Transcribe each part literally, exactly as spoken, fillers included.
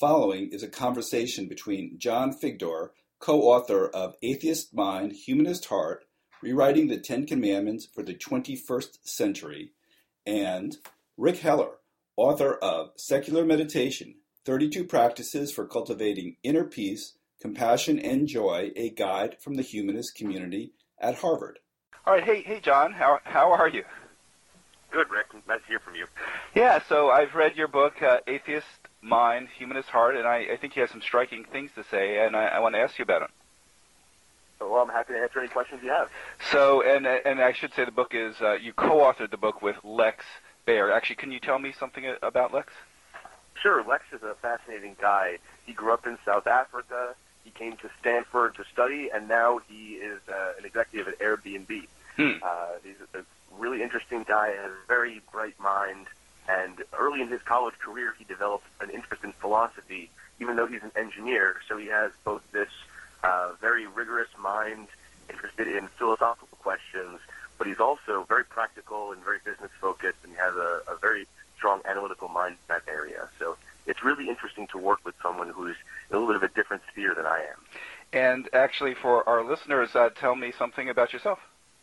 following is a conversation between John Figdor, co-author of Atheist Mind, Humanist Heart, Rewriting the Ten Commandments for the twenty-first Century, and Rick Heller, author of Secular Meditation, thirty-two Practices for Cultivating Inner Peace, Compassion, and Joy, a Guide from the Humanist Community at Harvard. All right, hey, hey, John, how how are you? Good, Rick. Nice to hear from you. Yeah, so I've read your book, uh, Atheist Mind, Humanist Heart, and I, I think you have some striking things to say, and I, I want to ask you about them. Well, I'm happy to answer any questions you have. So, and and I should say the book is, uh, you co-authored the book with Lex Baer. Actually, can you tell me something about Lex? Sure. Lex is a fascinating guy. He grew up in South Africa. He came to Stanford to study, and now he is uh, an executive at Airbnb. Hmm. Uh, he's a really interesting guy, has a very bright mind, and early in his college career, he developed an interest in philosophy, even though he's an engineer. So he has both this uh, very rigorous mind, interested in philosophical questions, but he's also very practical and very business-focused, and he has a, a very strong analytical mind in that area. So it's really interesting to work with someone who's in a little bit of a different sphere than I am. And actually, for our listeners, uh, tell me something about yourself.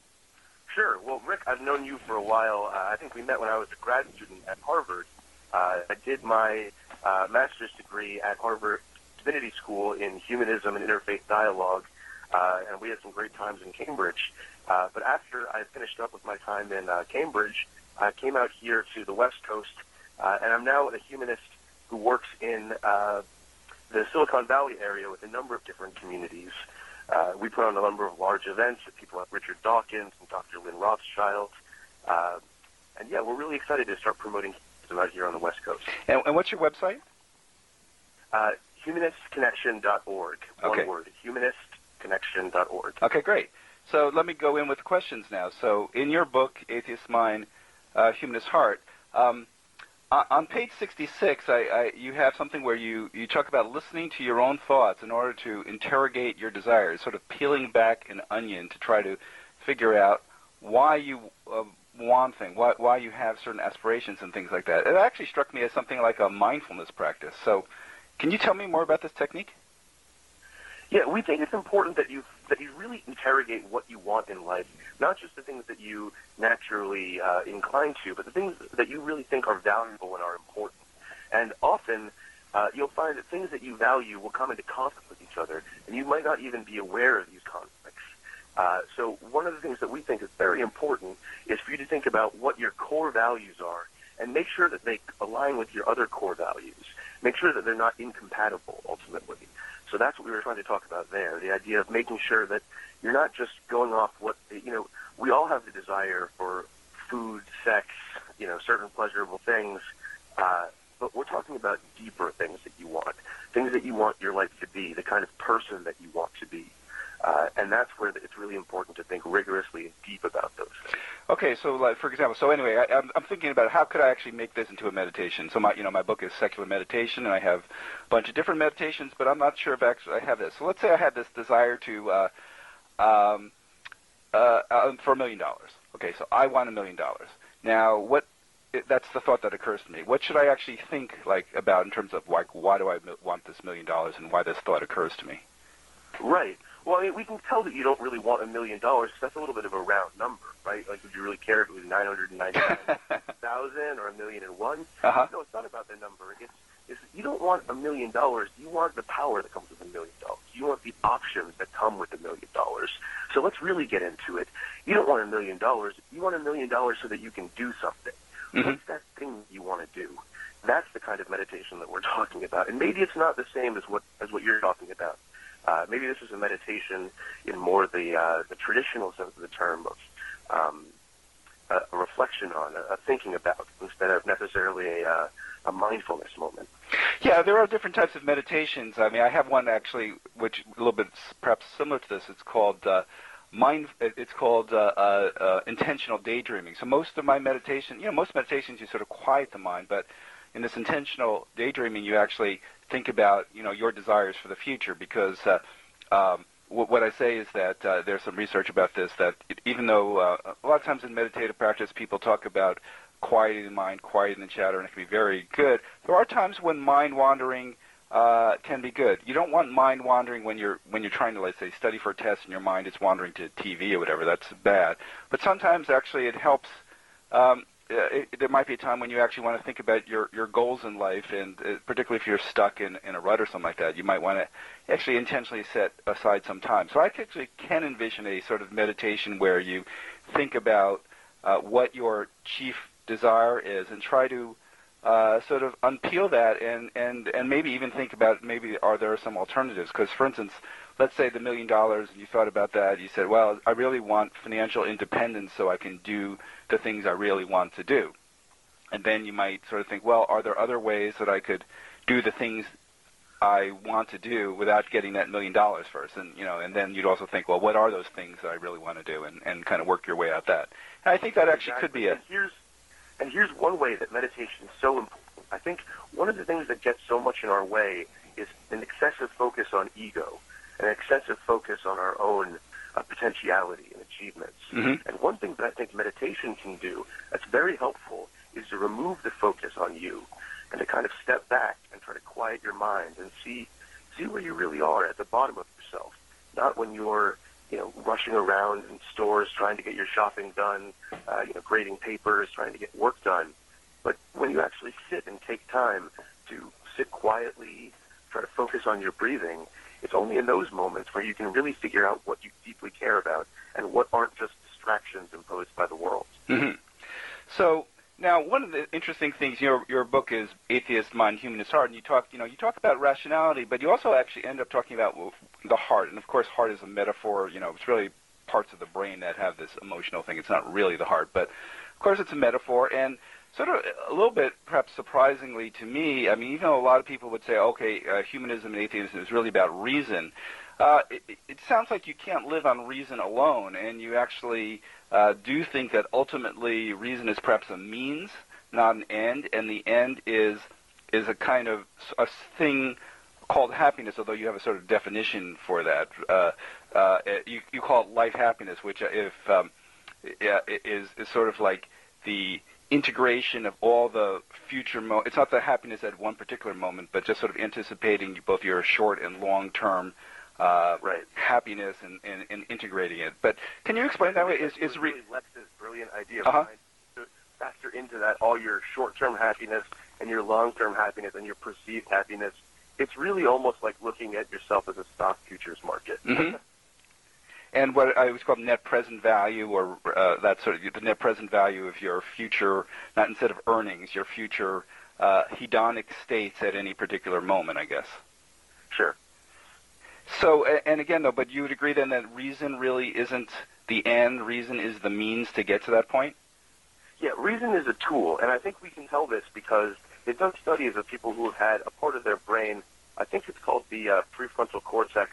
Sure. Well, Rick, I've known you for a while. Uh, I think we met when I was a grad student at Harvard. Uh, I did my uh, master's degree at Harvard Divinity School in Humanism and Interfaith Dialogue, uh, and we had some great times in Cambridge. Uh, but after I finished up with my time in uh, Cambridge, I came out here to the West Coast, uh, and I'm now a humanist who works in uh, the Silicon Valley area with a number of different communities. Uh, we put on a number of large events with people like Richard Dawkins and Doctor Lynn Rothschild. Uh, and, yeah, we're really excited to start promoting humanism out here on the West Coast. And, and what's your website? Uh, humanist connection dot org. Okay. One word, humanist connection dot org. Okay, great. So let me go in with questions now. So in your book, Atheist Mind, uh, Humanist Heart, um, on page sixty-six, I, I, you have something where you, you talk about listening to your own thoughts in order to interrogate your desires, sort of peeling back an onion to try to figure out why you uh, want things, why, why you have certain aspirations and things like that. It actually struck me as something like a mindfulness practice. So can you tell me more about this technique? Yeah, we think it's important that you that you really interrogate what you want in life, not just the things that you naturally uh, incline to, but the things that you really think are valuable and are important. And often, uh, you'll find that things that you value will come into conflict with each other, and you might not even be aware of these conflicts. Uh, so one of the things that we think is very important is for you to think about what your core values are, and make sure that they align with your other core values. Make sure that they're not incompatible, ultimately. So that's what we were trying to talk about there, the idea of making sure that you're not just going off what, you know, we all have the desire for food, sex, you know, certain pleasurable things, uh, but we're talking about deeper things that you want, things that you want your life to be, the kind of person that you want to be. Uh, and that's where it's really important to think rigorously and deep about those things. Okay, so like, for example, so anyway, I, I'm, I'm thinking about how could I actually make this into a meditation. So my, you know, my book is Secular Meditation, and I have a bunch of different meditations, but I'm not sure if actually I have this. So let's say I had this desire to, uh, um, uh, uh, for a million dollars. Okay, so I want a million dollars. Now, what? It, that's the thought that occurs to me. What should I actually think like about in terms of like why do I want this million dollars and why this thought occurs to me? Right. Well, I mean, we can tell that you don't really want a million dollars. That's a little bit of a round number, right? Like, would you really care if it was nine hundred ninety-nine thousand or a million and one? Uh-huh. No, it's not about the number. It's, it's you don't want a million dollars. You want the power that comes with a million dollars. You want the options that come with a million dollars. So let's really get into it. You don't want a million dollars. You want a million dollars so that you can do something. Mm-hmm. What's that thing you want to do? That's the kind of meditation that we're talking about. And maybe it's not the same as what as what you're talking about. Uh, maybe this is a meditation in more the uh, the traditional sense of the term of um, a, a reflection on, a, a thinking about, instead of necessarily a, uh, a mindfulness moment. Yeah, there are different types of meditations. I mean, I have one actually, which a little bit perhaps similar to this. It's called uh, mind. It's called uh, uh, uh, intentional daydreaming. So most of my meditation, you know, most meditations you sort of quiet the mind, but in this intentional daydreaming, you actually think about, you know, your desires for the future, because uh, um, w- what I say is that uh, there's some research about this, that it, even though uh, a lot of times in meditative practice people talk about quieting the mind, quieting the chatter, and it can be very good, there are times when mind wandering uh, can be good. You don't want mind wandering when you're when you're trying to, let's say, study for a test and your mind is wandering to T V or whatever. That's bad. But sometimes actually it helps. Um, it, there might be a time when you actually want to think about your, your goals in life, and uh, particularly if you're stuck in, in a rut or something like that, you might want to actually intentionally set aside some time. So I actually can envision a sort of meditation where you think about uh, what your chief desire is and try to uh, sort of unpeel that and, and, and maybe even think about maybe are there some alternatives. Because, for instance, let's say the million dollars, and you thought about that, you said, well, I really want financial independence so I can do the things I really want to do. And then you might sort of think, well, are there other ways that I could do the things I want to do without getting that million dollars first? And, you know, and then you'd also think, well, what are those things that I really want to do, and, and kind of work your way out that. And I think that actually exactly. could be it. And here's, and here's one way that meditation is so important. I think one of the things that gets so much in our way is an excessive focus on ego, an excessive focus on our own uh, potentiality and achievements. Mm-hmm. And one thing that I think meditation can do that's very helpful is to remove the focus on you and to kind of step back and try to quiet your mind and see see where you really are at the bottom of yourself, not when you're you know rushing around in stores trying to get your shopping done, uh, you know grading papers, trying to get work done, but when you actually sit and take time to sit quietly, try to focus on your breathing. It's only in those moments where you can really figure out what you deeply care about and what aren't just distractions imposed by the world. Mm-hmm. So now, one of the interesting things, your your book is Atheist Mind, Humanist Heart, and you talk, you know, you talk about rationality, but you also actually end up talking about the heart. And of course, heart is a metaphor. You know, it's really parts of the brain that have this emotional thing. It's not really the heart, but of course, it's a metaphor. And sort of a little bit, perhaps surprisingly to me, I mean, even though a lot of people would say, okay, uh, humanism and atheism is really about reason, uh, it, it sounds like you can't live on reason alone, and you actually uh, do think that ultimately reason is perhaps a means, not an end, and the end is is a kind of a thing called happiness, although you have a sort of definition for that. Uh, uh, you, you call it life happiness, which if um, is, is sort of like the integration of all the future mo- it's not the happiness at one particular moment, but just sort of anticipating both your short and long-term uh, right. happiness and, and, and integrating it. But can you explain that way? Is, is re- really Lex's brilliant idea of uh-huh. trying to factor into that all your short-term happiness and your long-term happiness and your perceived happiness. It's really almost like looking at yourself as a stock futures market. Mm-hmm. And what I always call net present value, or uh, that sort of the net present value of your future, not instead of earnings, your future uh, hedonic states at any particular moment, I guess. Sure. So, and again, though, but you would agree then that reason really isn't the end, reason is the means to get to that point? Yeah, reason is a tool, and I think we can tell this because they've done studies of people who have had a part of their brain, I think it's called the uh, prefrontal cortex.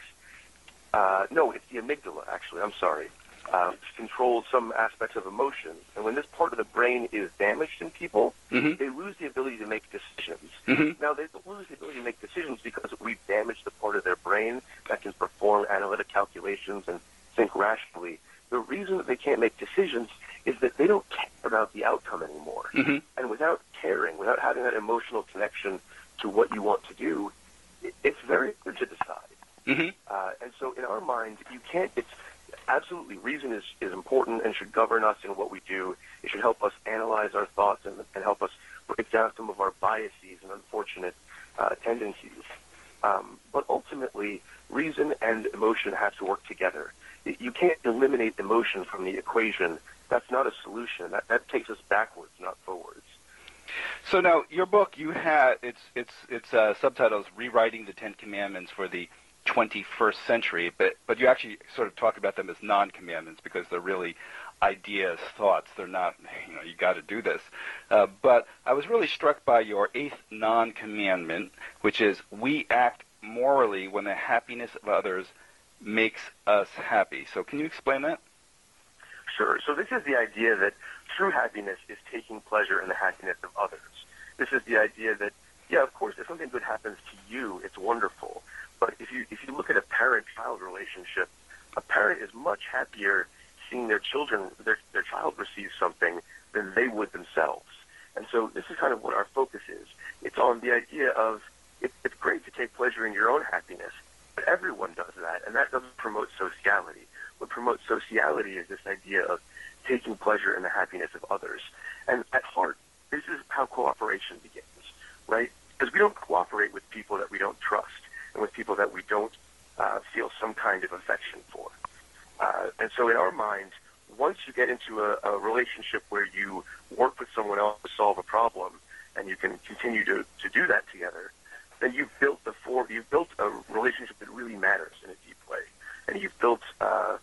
Uh, no, it's the amygdala, actually. I'm sorry. Um, which controls some aspects of emotions. And when this part of the brain is damaged in people, mm-hmm. they lose the ability to make decisions. Mm-hmm. Now, they lose the ability to make decisions because we've damaged the part of their brain that can perform analytic calculations and think rationally. The reason that they can't make decisions is that they don't care about the outcome anymore. Mm-hmm. And without caring, without having that emotional connection to what you want to do, it's very hard to decide. Mm-hmm. Uh, and so in our mind, you can't, it's absolutely, reason is, is important and should govern us in what we do. It should help us analyze our thoughts and, and help us break down some of our biases and unfortunate uh, tendencies. Um, but ultimately, reason and emotion have to work together. You can't eliminate emotion from the equation. That's not a solution. That, that takes us backwards, not forwards. So now, your book, you had, it's, it's, it's uh, subtitles, Rewriting the Ten Commandments for the twenty-first century, but but you actually sort of talk about them as non-commandments because they're really ideas, thoughts. They're not, you know, you got to do this. Uh, but I was really struck by your eighth non-commandment, which is we act morally when the happiness of others makes us happy. So can you explain that? Sure. So this is the idea that true happiness is taking pleasure in the happiness of others. This is the idea that, yeah, of course, if something good happens to you, it's wonderful. But if you if you look at a parent-child relationship, a parent is much happier seeing their children, their their child receive something than they would themselves. And so this is kind of what our focus is. It's on the idea of it, it's great to take pleasure in your own happiness, but everyone does that, and that doesn't promote sociality. What promotes sociality is this idea of taking pleasure in the happiness of others. And at heart, this is how cooperation begins, right? Because we don't cooperate with people that we don't trust and with people that we don't uh, feel some kind of affection for. Uh, and so in our minds, once you get into a, a relationship where you work with someone else to solve a problem and you can continue to, to do that together, then you've built the form, you've built a relationship that really matters in a deep way. And you've built, uh,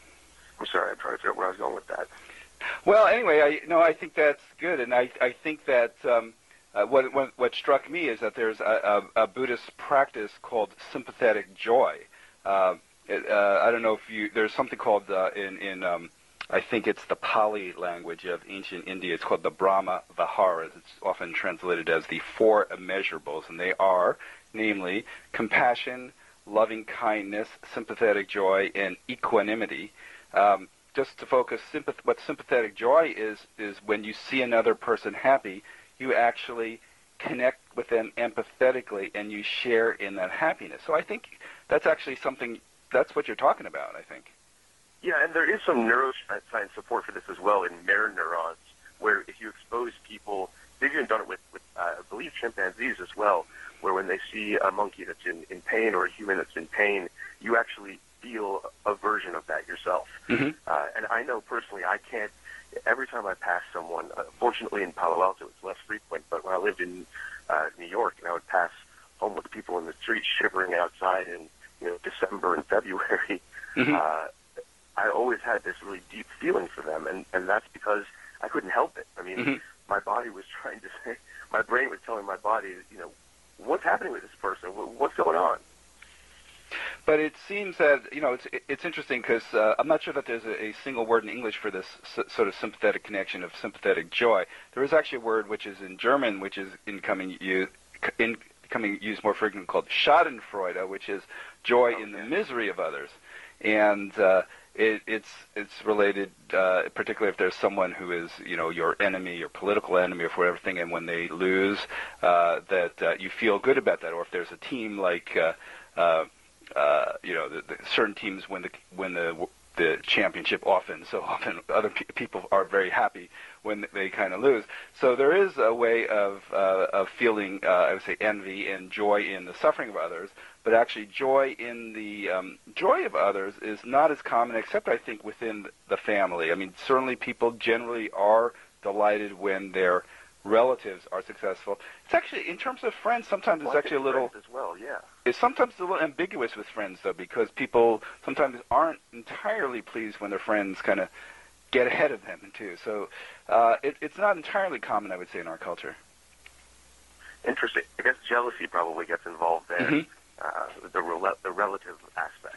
I'm sorry, I'm trying to figure out where I was going with that. Well, anyway, I no, I think that's good, and I I think that um, uh, what, what what struck me is that there's a, a, a Buddhist practice called sympathetic joy. Uh, it, uh, I don't know if you there's something called uh, in in um, I think it's the Pali language of ancient India. It's called the Brahma Viharas. It's often translated as the four immeasurables, and they are, namely, compassion, loving kindness, sympathetic joy, and equanimity. Um, just to focus, sympath- what sympathetic joy is, is when you see another person happy, you actually connect with them empathetically and you share in that happiness. So I think that's actually something, that's what you're talking about, I think. Yeah, and there is some neuroscience support for this as well in mirror neurons, where if you expose people, they've even done it with, with uh, I believe, chimpanzees as well, where when they see a monkey that's in, in pain or a human that's in pain, you actually feel a version of that yourself. Mm-hmm. Uh, and I know personally, I can't, every time I pass someone, uh, fortunately in Palo Alto it's less frequent, but when I lived in uh, New York and I would pass homeless people in the street shivering outside in you know December and February, Mm-hmm. uh, I always had this really deep feeling for them, and, and that's because I couldn't help it. I mean, Mm-hmm. my body was trying to say, my brain was telling my body, you know, what's happening with this person? What's going on? But it seems that, you know, it's it's interesting because uh, I'm not sure that there's a, a single word in English for this s- sort of sympathetic connection of sympathetic joy. There is actually a word which is in German, which is incoming use, in, becoming used more frequently, called Schadenfreude, which is joy Oh, in the yeah. misery of others. And uh, it, it's it's related, uh, particularly if there's someone who is, you know, your enemy, your political enemy, or for everything, and when they lose, uh, that uh, you feel good about that. Or if there's a team like, uh, uh, uh, you know, the, the certain teams win the win the the championship often, so often other pe- people are very happy when they kind of lose. So there is a way of uh, of feeling, uh, I would say, envy and joy in the suffering of others, but actually joy in the um, joy of others is not as common, except I think within the family. I mean, certainly people generally are delighted when their relatives are successful. It's actually, in terms of friends, sometimes it's Well, I actually a think little... friends as well, yeah. It's sometimes a little ambiguous with friends, though, because people sometimes aren't entirely pleased when their friends kind of get ahead of them, too. So uh, it, it's not entirely common, I would say, in our culture. Interesting. I guess jealousy probably gets involved there, Mm-hmm. uh, the, rel- the relative aspect.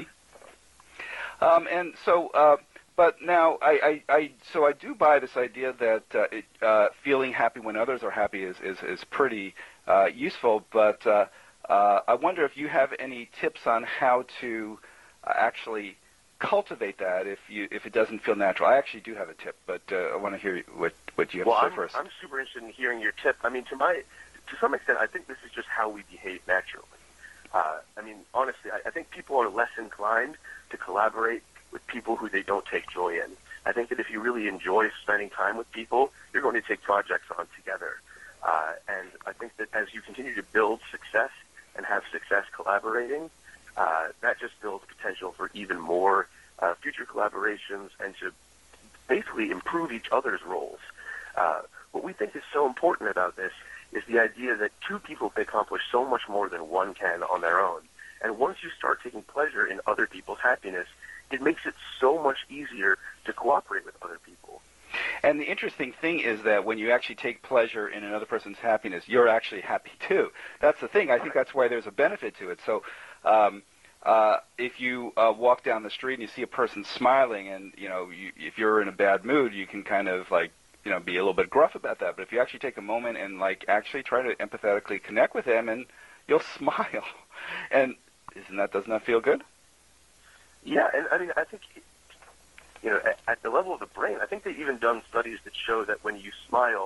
Mm-hmm. Um, and so, uh, but now, I, I, I, so I do buy this idea that uh, it, uh, feeling happy when others are happy is, is, is pretty uh, useful, but uh, uh, I wonder if you have any tips on how to uh, actually cultivate that if you if it doesn't feel natural. I actually do have a tip, but uh, I want to hear what, what you have Well, to say I'm, first. I'm super interested in hearing your tip. I mean, to my, to some extent, I think this is just how we behave naturally. Uh, I mean, honestly, I, I think people are less inclined to collaborate with people who they don't take joy in. I think that if you really enjoy spending time with people, you're going to take projects on together. Uh, and I think that as you continue to build success and have success collaborating, uh, that just builds potential for even more uh, future collaborations and to basically improve each other's roles. Uh, what we think is so important about this is the idea that two people can accomplish so much more than one can on their own. And once you start taking pleasure in other people's happiness, it makes it so much easier to cooperate with other people. And the interesting thing is that when you actually take pleasure in another person's happiness, you're actually happy too. That's the thing. I think that's why there's a benefit to it. So um, uh, if you uh, walk down the street and you see a person smiling and, you know, you, if you're in a bad mood, you can kind of like, you know, be a little bit gruff about that. But if you actually take a moment and like actually try to empathetically connect with them, and you'll smile. And isn't that, doesn't that feel good? Yeah, and I mean, I think, you know, at, at the level of the brain, I think they've even done studies that show that when you smile,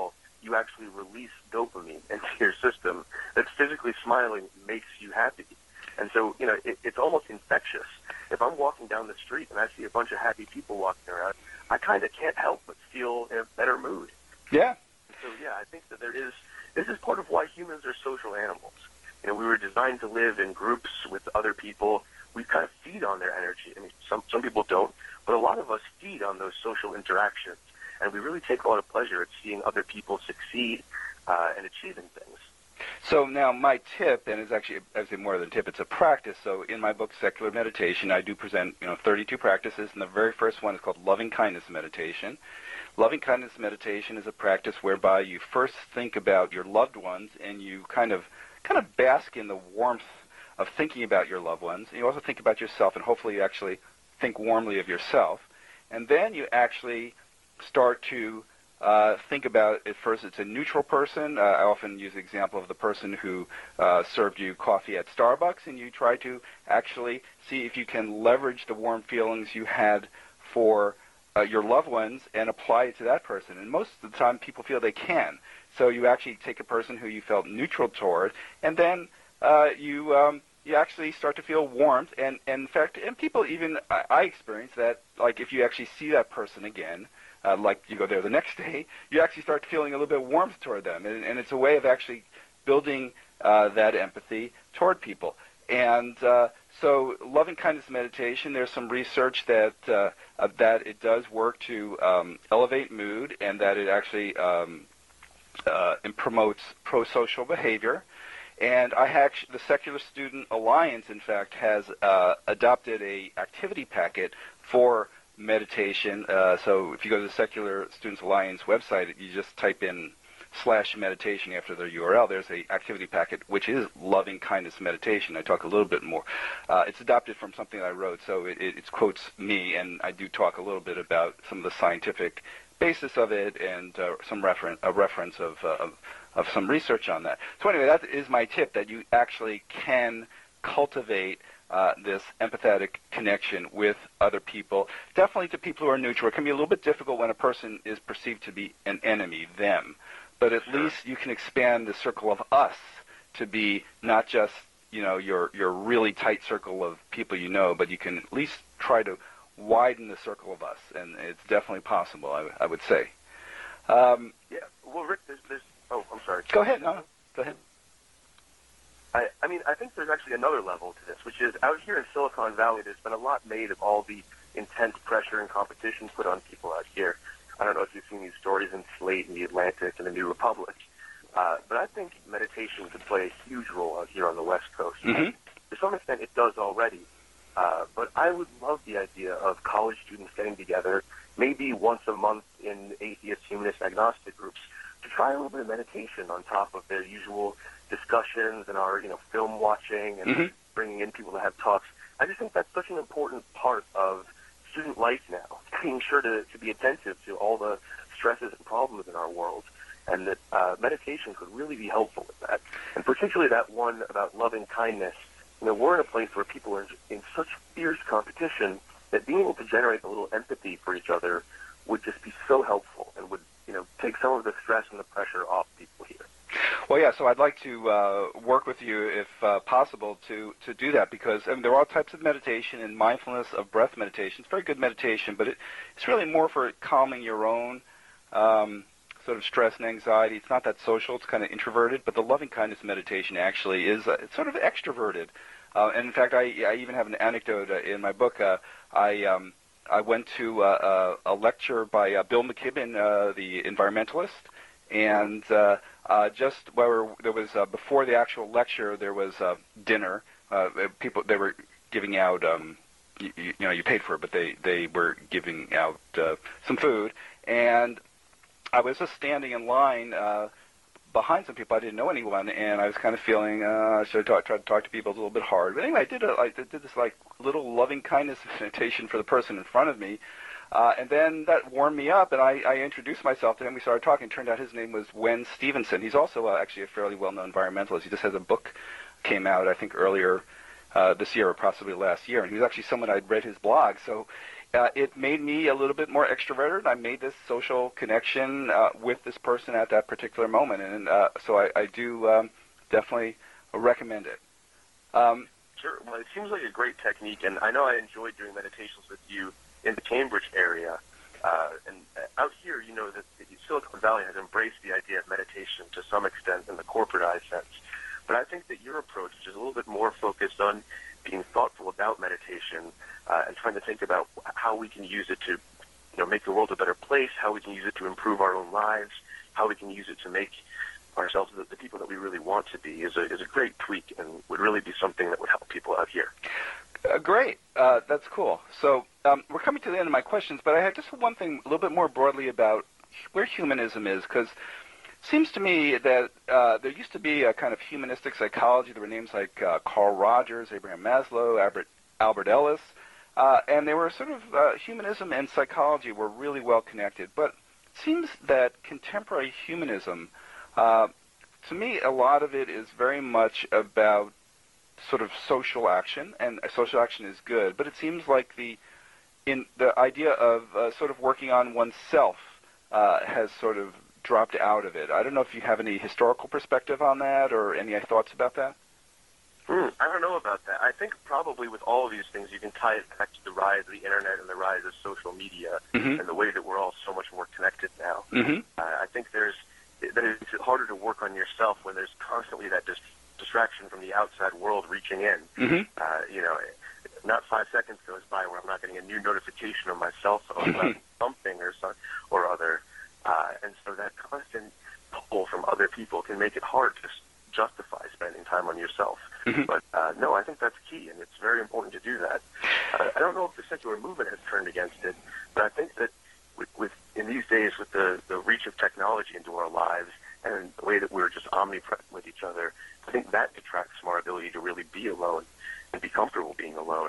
you actually release dopamine into your system, that physically smiling makes you happy. And so, you know, it, it's almost infectious. If I'm walking down the street and I see a bunch of happy people walking around, I kind of can't help but feel in a better mood. Yeah. So, yeah, I think that there is, this is part of why humans are social animals. You know, we were designed to live in groups with other people. We kind of feed on their energy. I mean, some, some people don't, but a lot of us feed on those social interactions. And we really take a lot of pleasure at seeing other people succeed uh, and achieving things. So now my tip, and it's actually, I would say more than a tip, it's a practice. So in my book, Secular Meditation, I do present, you know, thirty-two practices, and the very first one is called Loving Kindness Meditation. Loving Kindness Meditation is a practice whereby you first think about your loved ones, and you kind of, kind of bask in the warmth of thinking about your loved ones. And you also think about yourself, and hopefully you actually think warmly of yourself. And then you actually start to Uh, think about, at first, it's a neutral person. Uh, I often use the example of the person who uh, served you coffee at Starbucks, and you try to actually see if you can leverage the warm feelings you had for uh, your loved ones and apply it to that person. And most of the time, people feel they can. So you actually take a person who you felt neutral toward, and then uh, you um, you actually start to feel warmth. And, and in fact, and people even, I, I experience that, like if you actually see that person again, Uh, like you go there the next day, you actually start feeling a little bit of warmth toward them. And, and it's a way of actually building uh, that empathy toward people. And uh, so loving kindness meditation, there's some research that uh, uh, that it does work to um, elevate mood, and that it actually um, uh, it promotes pro-social behavior. And I have, the Secular Student Alliance, in fact, has uh, adopted a activity packet for meditation. Uh, so if you go to the Secular Students Alliance website, you just type in slash meditation after their U R L. There's a activity packet which is Loving Kindness Meditation. I talk a little bit more. Uh, it's adopted from something I wrote, so it, it, it quotes me, and I do talk a little bit about some of the scientific basis of it and uh, some referen- a reference of, uh, of of some research on that. So anyway, that is my tip, that you actually can cultivate Uh, this empathetic connection with other people, definitely to people who are neutral. It can be a little bit difficult when a person is perceived to be an enemy, them, but at Sure. least you can expand the circle of us to be not just, you know, your your really tight circle of people you know, but you can at least try to widen the circle of us, and it's definitely possible, I, I would say. Um, yeah, well, Rick, there's, there's, oh, I'm sorry. Go ahead, no, go ahead. I, I mean, I think there's actually another level to this, which is out here in Silicon Valley, there's been a lot made of all the intense pressure and competition put on people out here. I don't know if you've seen these stories in Slate and The Atlantic and The New Republic, uh, but I think meditation could play a huge role out here on the West Coast. Mm-hmm. To some extent, it does already, uh, but I would love the idea of college students getting together, maybe once a month in atheist, humanist, agnostic groups, to try a little bit of meditation on top of their usual discussions and our, you know, film watching and mm-hmm. bringing in people to have talks. I just think that's such an important part of student life now, being sure to, to be attentive to all the stresses and problems in our world, and that uh, meditation could really be helpful with that. And particularly that one about loving kindness. You know, we're in a place where people are in such fierce competition that being able to generate a little empathy for each other would just be so helpful and would, you know, take some of the stress and the pressure off people here. Well, yeah, so I'd like to uh, work with you, if uh, possible, to, to do that, because I mean, there are all types of meditation, and mindfulness of breath meditation. It's very good meditation, but it, it's really more for calming your own um, sort of stress and anxiety. It's not that social. It's kind of introverted, but the loving kindness meditation actually is uh, it's sort of extroverted. Uh, and, in fact, I, I even have an anecdote uh, in my book. Uh, I um, I went to uh, a, a lecture by uh, Bill McKibben, uh, the environmentalist, and uh, uh, just where there was uh, before the actual lecture, there was uh, dinner. Uh, people they were giving out, um, you, you know, you paid for it, but they they were giving out uh, some food, and I was just standing in line uh, behind some people. I didn't know anyone, and I was kind of feeling uh, I should talk, try to talk to people. It's a little bit hard, but anyway, I did a, I did this like little loving kindness meditation for the person in front of me. Uh, and then that warmed me up, and I, I introduced myself to him. We started talking. It turned out his name was Wen Stevenson. He's also uh, actually a fairly well-known environmentalist. He just has a book came out, I think, earlier uh, this year or possibly last year. And he was actually someone I'd read his blog. So uh, it made me a little bit more extroverted. I made this social connection uh, with this person at that particular moment, and uh, so I, I do um, definitely recommend it. Um, Sure. Well, it seems like a great technique, and I know I enjoyed doing meditations with you in the Cambridge area. Uh, and out here, you know, that Silicon Valley has embraced the idea of meditation to some extent in the corporatized sense. But I think that your approach, which is a little bit more focused on being thoughtful about meditation uh, and trying to think about how we can use it to, you know, make the world a better place, how we can use it to improve our own lives, how we can use it to make ourselves the, the people that we really want to be, is a, is a great tweak and would really be something that would help people out here. Uh, great. Uh, that's cool. So um, we're coming to the end of my questions, but I had just one thing a little bit more broadly about where humanism is, because it seems to me that uh, there used to be a kind of humanistic psychology. There were names like uh, Carl Rogers, Abraham Maslow, Albert, Albert Ellis, uh, and they were sort of uh, humanism and psychology were really well connected. But it seems that contemporary humanism, uh, to me, a lot of it is very much about sort of social action, and social action is good, but it seems like the in the idea of uh, sort of working on oneself uh, has sort of dropped out of it. I don't know if you have any historical perspective on that or any thoughts about that? Hmm, I don't know about that. I think probably with all of these things, you can tie it back to the rise of the internet and the rise of social media mm-hmm. and the way that we're all so much more connected now. Mm-hmm. Uh, I think there's that it's harder to work on yourself when there's constantly that dis- distraction from the outside world reaching in. Mm-hmm. Uh, you know, not five seconds goes by where I'm not getting a new notification on my cell phone about something or some, or other. Uh, and so that constant pull from other people can make it hard to justify spending time on yourself. Mm-hmm. But uh, no, I think that's key, and it's very important to do that. Uh, I don't know if the secular movement has turned against it, but I think that with, with in these days, with the, the reach of technology into our lives and the way that we're just omnipresent with each other, I think that detracts from our ability to really be alone and be comfortable being alone.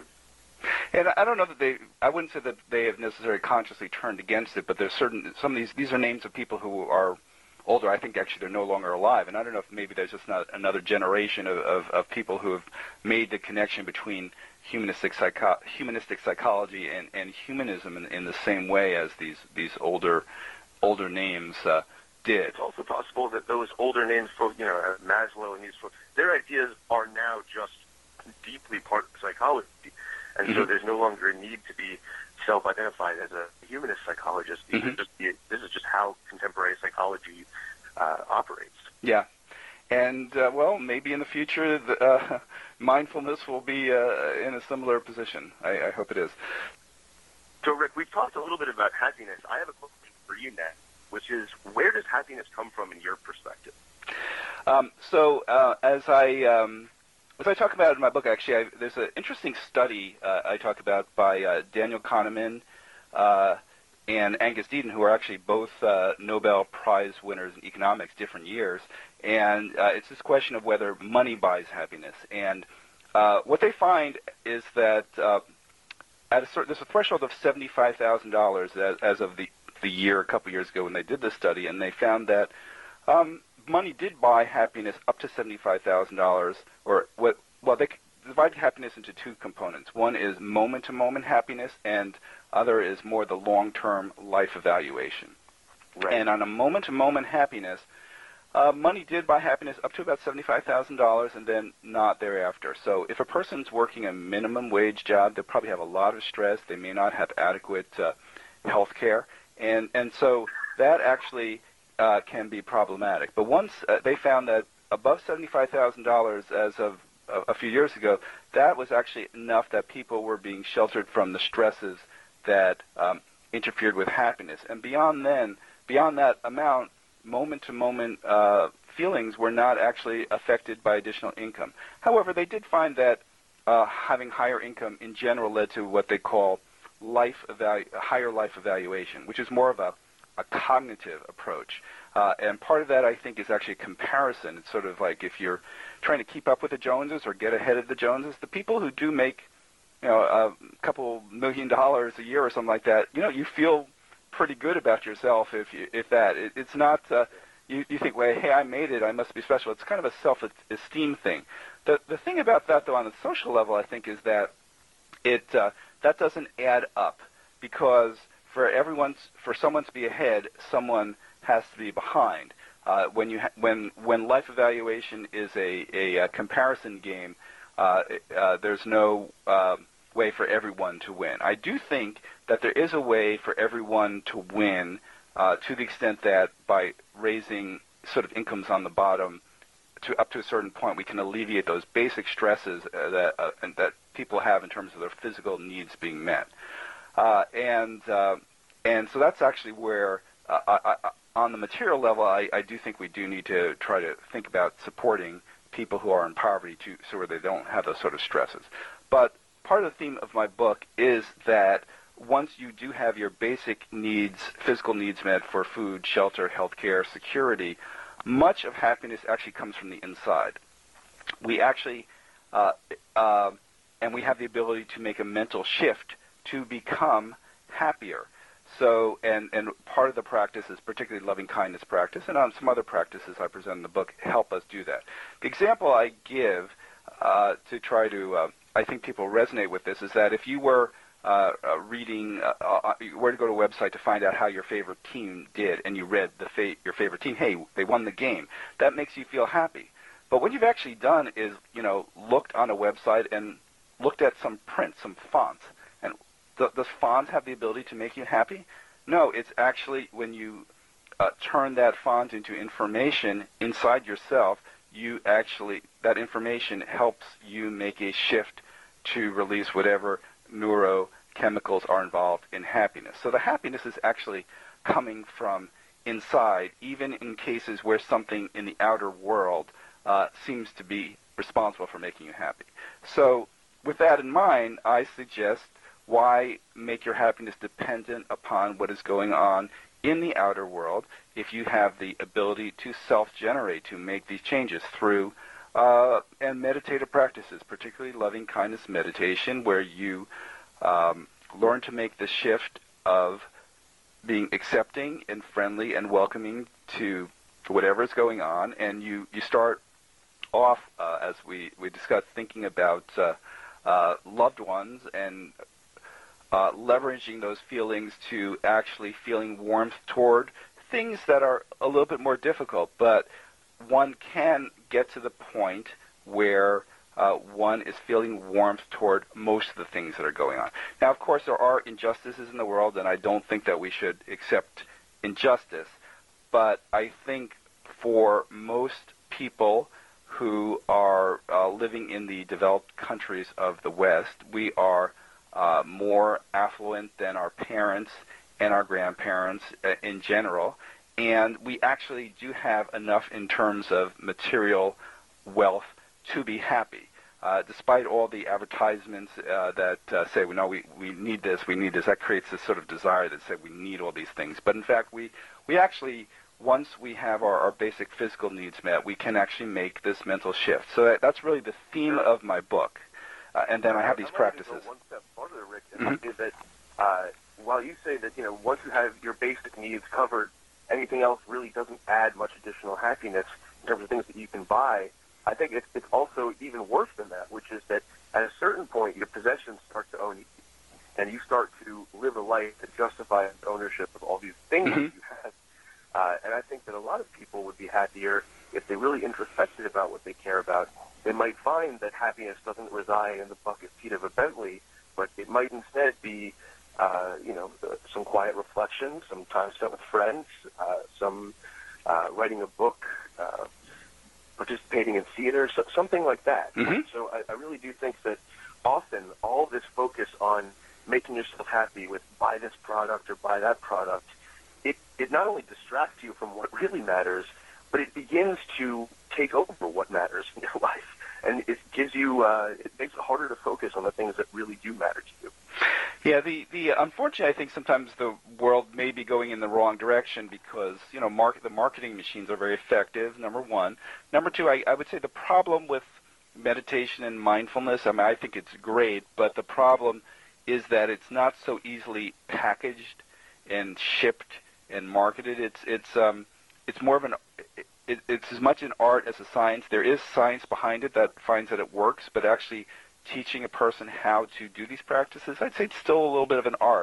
And I don't know that they, I wouldn't say that they have necessarily consciously turned against it, but there's certain, some of these, these are names of people who are older. I think actually they're no longer alive. And I don't know if maybe there's just not another generation of, of, of people who have made the connection between humanistic psycho, humanistic psychology and, and humanism in, in the same way as these, these older, older names uh, did. It's also possible that those older names, you know, Maslow and these folks, their ideas are now just deeply part of psychology. And mm-hmm. so there's no longer a need to be self-identified as a humanist psychologist. These mm-hmm. are just the, this is just how contemporary psychology uh, operates. Yeah. And, uh, well, maybe in the future, the, uh, mindfulness will be uh, in a similar position. I, I hope it is. So, Rick, we've talked a little bit about happiness. I have a question for you now, which is, where does happiness come from in your perspective? Um, so, uh, as I... Um, As I talk about in my book, actually, I, there's an interesting study uh, I talk about by uh, Daniel Kahneman uh, and Angus Deaton, who are actually both uh, Nobel Prize winners in economics, different years. And uh, it's this question of whether money buys happiness. And uh, what they find is that uh, at a certain, there's a threshold of seventy-five thousand dollars as, as of the, the year a couple years ago when they did this study, and they found that um, money did buy happiness up to seventy-five thousand dollars, or what? Well, they divide happiness into two components. One is moment-to-moment happiness, and other is more the long-term life evaluation. Right. And on a moment-to-moment happiness, uh, money did buy happiness up to about seventy-five thousand dollars, and then not thereafter. So if a person's working a minimum wage job, they'll probably have a lot of stress. They may not have adequate uh, health care, and and so that actually Uh, can be problematic. But once uh, they found that above seventy-five thousand dollars as of uh, a few years ago, that was actually enough that people were being sheltered from the stresses that um, interfered with happiness. And beyond then, beyond that amount, moment-to-moment uh, feelings were not actually affected by additional income. However, they did find that uh, having higher income in general led to what they call life evalu- higher life evaluation, which is more of a a cognitive approach. Uh, and part of that, I think, is actually a comparison. It's sort of like if you're trying to keep up with the Joneses or get ahead of the Joneses, the people who do make, you know, a couple million dollars a year or something like that, you know, you feel pretty good about yourself if you, if that. It, it's not, uh, you, you think, well, hey, I made it, I must be special. It's kind of a self-esteem thing. The, the thing about that, though, on the social level, I think, is that it uh, that doesn't add up. because for everyone, for someone to be ahead, someone has to be behind. Uh, when you ha- when when life evaluation is a, a, a comparison game, uh, uh, there's no uh, way for everyone to win. I do think that there is a way for everyone to win, uh, to the extent that by raising sort of incomes on the bottom to up to a certain point, we can alleviate those basic stresses uh, that uh, and that people have in terms of their physical needs being met. Uh, and uh, and so that's actually where, uh, I, I, on the material level, I, I do think we do need to try to think about supporting people who are in poverty to so where they don't have those sort of stresses. But part of the theme of my book is that once you do have your basic needs, physical needs met for food, shelter, healthcare, security, much of happiness actually comes from the inside. We actually, uh, uh, and we have the ability to make a mental shift to become happier. So, and, and part of the practice is particularly loving kindness practice, and on some other practices I present in the book help us do that. The example I give uh, to try to, uh, I think people resonate with this, is that if you were uh, uh, reading, uh, uh, you were to go to a website to find out how your favorite team did, and you read the fa- your favorite team, hey, they won the game, that makes you feel happy. But what you've actually done is, you know, looked on a website and looked at some print, some fonts, and th- does fonts have the ability to make you happy? No, it's actually when you uh, turn that font into information inside yourself, you actually, that information helps you make a shift to release whatever neurochemicals are involved in happiness. So the happiness is actually coming from inside, even in cases where something in the outer world uh, seems to be responsible for making you happy. So with that in mind, I suggest why make your happiness dependent upon what is going on in the outer world if you have the ability to self-generate, to make these changes through uh, and meditative practices, particularly loving kindness meditation, where you um, learn to make the shift of being accepting and friendly and welcoming to whatever is going on, and you, you start off, uh, as we, we discussed, thinking about uh, uh, loved ones and Uh, leveraging those feelings to actually feeling warmth toward things that are a little bit more difficult. But one can get to the point where uh, one is feeling warmth toward most of the things that are going on. Now, of course, there are injustices in the world, and I don't think that we should accept injustice. But I think for most people who are uh, living in the developed countries of the West, we are Uh, more affluent than our parents and our grandparents uh, in general, and we actually do have enough in terms of material wealth to be happy. Uh, despite all the advertisements uh, that uh, say, well, no, we, we need this, we need this, that creates this sort of desire that say we need all these things. But in fact, we, we actually, once we have our, our basic physical needs met, we can actually make this mental shift. So that, that's really the theme of my book. Uh, and then I have these I practices. Go one step farther, Rick, and Mm-hmm. is that uh, while you say that, you know, once you have your basic needs covered, anything else really doesn't add much additional happiness in terms of things that you can buy, I think it's, it's also even worse than that, which is that at a certain point, your possessions start to own you, and you start to live a life that justifies ownership of all these things Mm-hmm. that you have. Uh, and I think that a lot of people would be happier if they really introspected about what they care about. They might find that happiness doesn't reside in the bucket seat of a Bentley, but it might instead be, uh, you know, some quiet reflection, some time spent with friends, uh, some uh, writing a book, uh, participating in theater, so, something like that. Mm-hmm. So I, I really do think that often all this focus on making yourself happy with buy this product or buy that product, it, it not only distracts you from what really matters, but it begins to take over what matters in your life. And it gives you, uh, it makes it harder to focus on the things that really do matter to you. Yeah, the, the unfortunately, I think sometimes the world may be going in the wrong direction because, you know, market, the marketing machines are very effective, number one. Number two, I, I would say the problem with meditation and mindfulness, I mean, I think it's great, but the problem is that it's not so easily packaged and shipped and marketed. It's, it's, um, it's more of an... It, it's as much an art as a science. There is science behind it that finds that it works, but actually teaching a person how to do these practices, I'd say it's still a little bit of an art.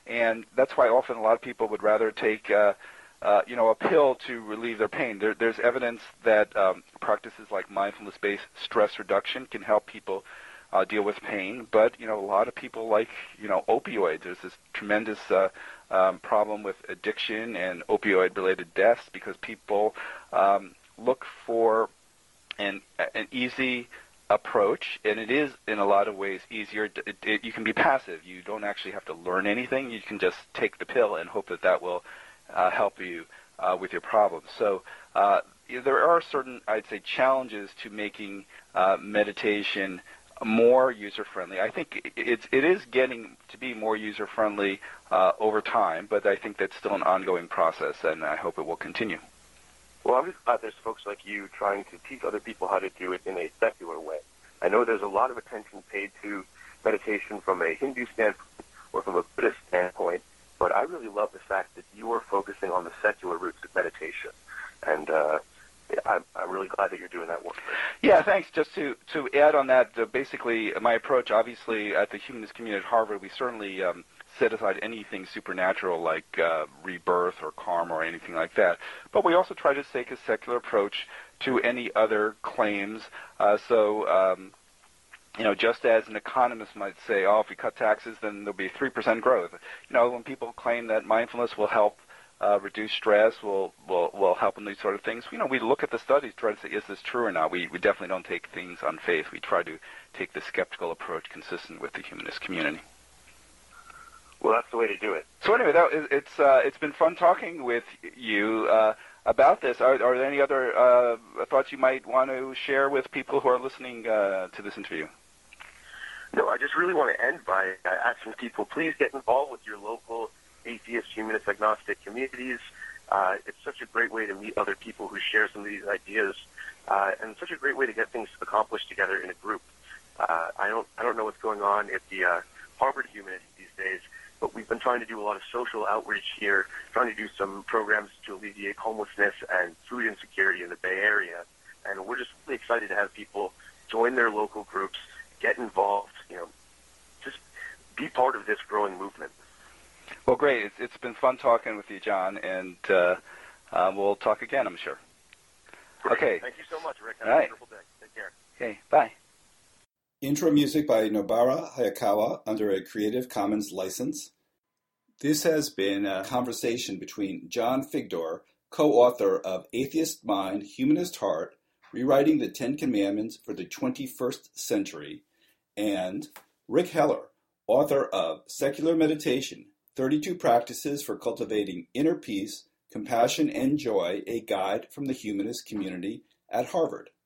and that's why often a lot of people would rather take uh, uh, you know, a pill to relieve their pain. There, there's evidence that um, practices like mindfulness-based stress reduction can help people uh, deal with pain, but, you know, a lot of people like, you know, opioids. There's this tremendous uh, um, problem with addiction and opioid-related deaths because people um, look for an, an easy approach, and it is in a lot of ways easier. It, it, you can be passive. You don't actually have to learn anything. You can just take the pill and hope that that will uh, help you uh, with your problems. So uh, there are certain, I'd say, challenges to making uh, meditation more user-friendly. I think it's, it is getting to be more user-friendly uh, over time, but I think that's still an ongoing process, and I hope it will continue. Well, I'm just glad there's folks like you trying to teach other people how to do it in a secular way. I know there's a lot of attention paid to meditation from a Hindu standpoint or from a Buddhist standpoint, but I really love the fact that you are focusing on the secular roots of meditation. And uh, I'm, I'm really glad that you're doing that work. Yeah, thanks. Just to, to add on that, uh, basically my approach, obviously, at the Humanist Community at Harvard, we certainly um, set aside anything supernatural like uh, rebirth or karma or anything like that. But we also try to take a secular approach to any other claims. Uh, so, um, you know, just as an economist might say, oh, if we cut taxes, then there'll be three percent growth. You know, when people claim that mindfulness will help uh, reduce stress, will, will will help in these sort of things, you know, we look at the studies, try to say, is this true or not? We, we definitely don't take things on faith. We try to take the skeptical approach consistent with the humanist community. Well, that's the way to do it. So anyway, that, it's uh, it's been fun talking with you uh, about this. Are, are there any other uh, thoughts you might want to share with people who are listening uh, to this interview? No, I just really want to end by uh, asking people, please get involved with your local atheist, humanist, agnostic communities. Uh, it's such a great way to meet other people who share some of these ideas, uh, and such a great way to get things accomplished together in a group. Uh, I don't I don't know what's going on at the uh, Harvard Humanities these days, but we've been trying to do a lot of social outreach here, trying to do some programs to alleviate homelessness and food insecurity in the Bay Area. And we're just really excited to have people join their local groups, get involved, you know, just be part of this growing movement. Well, great. It's, it's been fun talking with you, John, and uh, uh, we'll talk again, I'm sure. Great. Okay. Thank you so much, Rick. Have All a right. wonderful day. Take care. Okay, bye. Intro music by Nobara Hayakawa under a Creative Commons license. This has been a conversation between John Figdor, co-author of Atheist Mind, Humanist Heart, Rewriting the Ten Commandments for the twenty-first Century, and Rick Heller, author of Secular Meditation, thirty-two Practices for Cultivating Inner Peace, Compassion, and Joy, a Guide from the Humanist Community at Harvard.